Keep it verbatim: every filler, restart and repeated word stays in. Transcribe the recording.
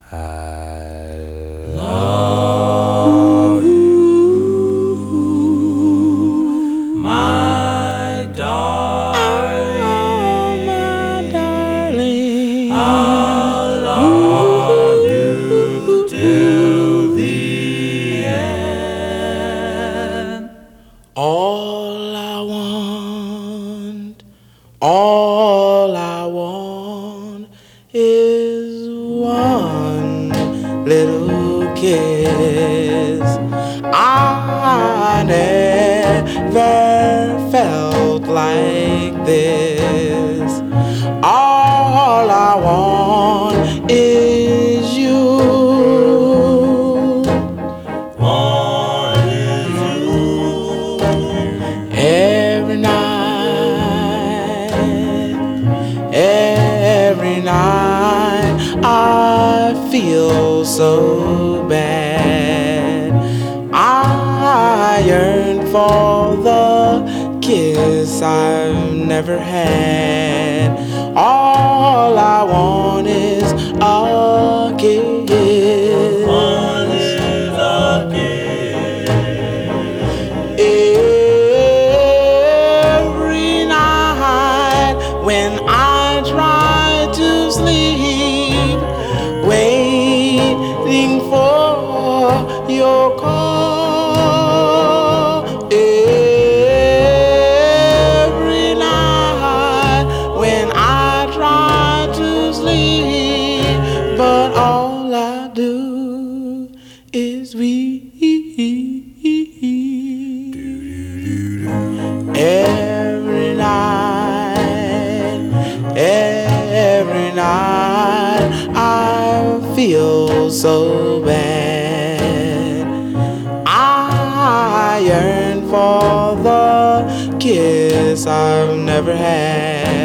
I love you, my darling, my darling. I'll love you till the end. All I want, all I want is one little kiss. I never felt like this. All I want is you. Want is you. Every night, every night I feel so bad. I yearn for the kiss I've never had. All I want is a kiss. One is a kiss. Every night when I try to sleep, waiting for your call. Every night when I try to sleep, but all I do is weep. Every night, every night I feel so bad. I yearn for the kiss I've never had.